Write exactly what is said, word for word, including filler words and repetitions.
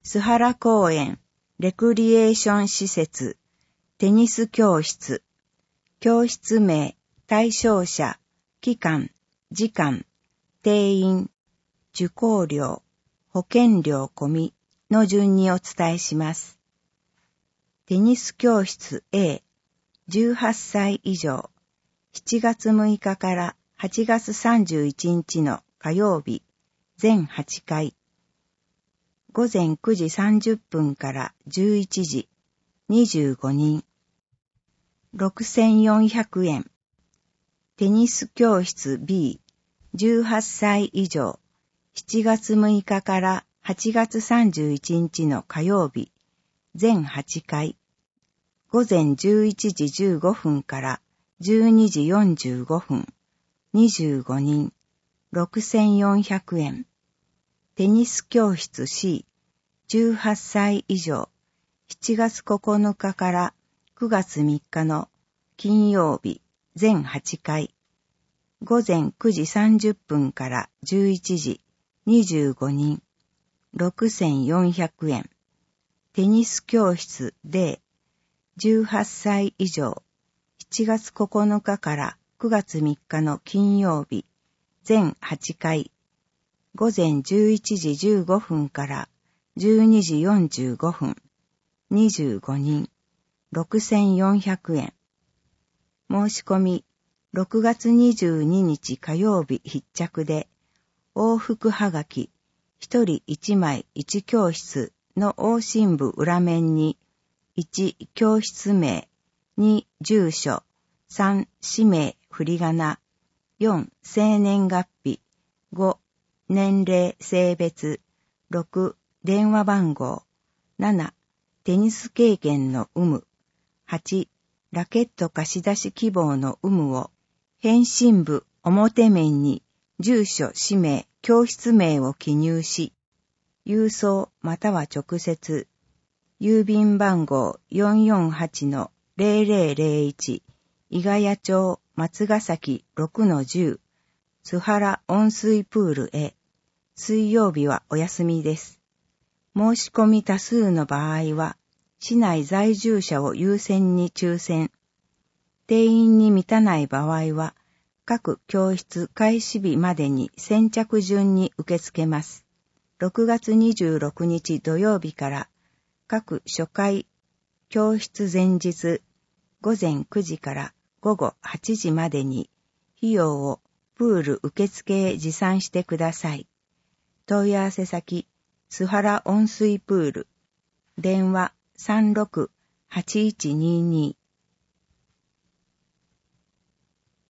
須原公園、レクリエーション施設、テニス教室、教室名、対象者、期間、時間、定員、受講料、保険料込みの順にお伝えします。テニス教室 A、じゅうはっさい以上、しちがつむいかからはちがつさんじゅういちにちの火曜日、全はちかい。ごぜんくじさんじゅっぷんからじゅういちじ、にじゅうごにん。ろくせんよんひゃくえん。テニス教室 B、じゅうはっさい以上、しちがつむいかからはちがつさんじゅういちにちの火曜日、全はちかい。ごぜんじゅういちじじゅうごふんからじゅうにじよんじゅうごふん、にじゅうごにん、ろくせんよんひゃくえん。テニス教室 C、じゅうはっさい以上、しちがつここのかからくがつみっかの金曜日、全はちかい。ごぜんくじさんじゅっぷんからじゅういちじ、にじゅうごにん、ろくせんよんひゃくえん。テニス教室 D、じゅうはっさい以上、しちがつここのかからくがつみっかの金曜日、全はちかい。ごぜんじゅういちじじゅうごふんからじゅうにじよんじゅうごふん、にじゅうごにん、ろくせんよんひゃくえん。申し込み、ろくがつにじゅうににち火曜日必着で、往復はがき、ひとりいちまいいち教室の往診部裏面に、いち教室名、に住所、さん氏名振り仮名、よん生年月日、ご年齢性別、ろく電話番号、ななテニス経験の有無、はちラケット貸し出し希望の有無を、返信部表面に住所、氏名、教室名を記入し、郵送または直接、郵便番号 よんよんはちのゼロゼロゼロいち、伊ヶ谷町松ヶ崎 ろくのじゅう、津原温水プールへ。水曜日はお休みです。申し込み多数の場合は、市内在住者を優先に抽選。定員に満たない場合は、各教室開始日までに先着順に受け付けます。ろくがつにじゅうろくにち土曜日から各初回教室前日ごぜんくじからごごはちじまでに費用をプール受付へ持参してください。問い合わせ先、津原温水プール。電話 さんろくはちいちにに